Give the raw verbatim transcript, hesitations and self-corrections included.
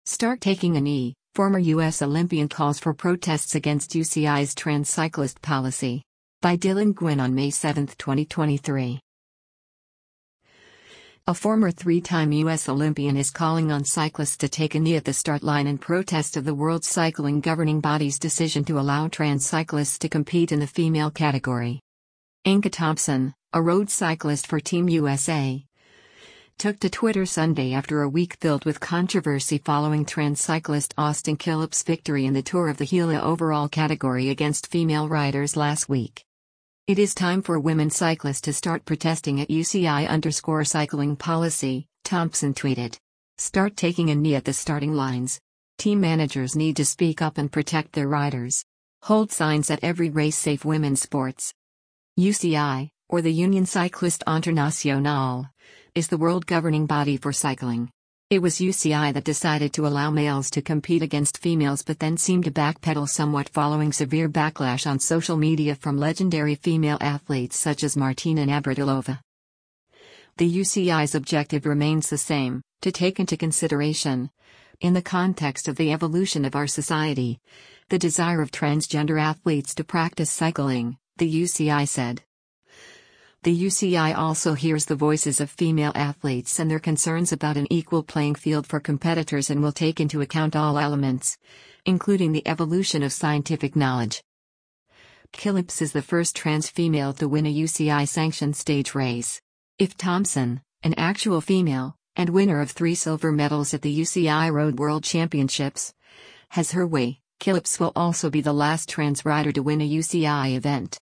Start taking a knee. Former U S Olympian calls for protests against U C I's trans cyclist policy. By Dylan Gwynn on May seventh, twenty twenty-three. A former three-time U S Olympian is calling on cyclists to take a knee at the start line in protest of the World Cycling governing body's decision to allow trans cyclists to compete in the female category. Inga Thompson, a road cyclist for Team U S A, took to Twitter Sunday after a week filled with controversy following trans cyclist Austin Killip's victory in the Tour of the Gila overall category against female riders last week. It is time for women cyclists to start protesting at U C I underscore cycling policy, Thompson tweeted. Start taking a knee at the starting lines. Team managers need to speak up and protect their riders. Hold signs at every race. Safe women's sports. U C I, or the Union Cycliste Internationale, is the world governing body for cycling. It was U C I that decided to allow males to compete against females but then seemed to backpedal somewhat following severe backlash on social media from legendary female athletes such as Martina Navratilova. The U C I's objective remains the same: to take into consideration, in the context of the evolution of our society, the desire of transgender athletes to practice cycling, the U C I said. The U C I also hears the voices of female athletes and their concerns about an equal playing field for competitors and will take into account all elements, including the evolution of scientific knowledge. Killip is the first trans female to win a U C I-sanctioned stage race. If Thompson, an actual female, and winner of three silver medals at the U C I Road World Championships, has her way, Killip will also be the last trans rider to win a U C I event.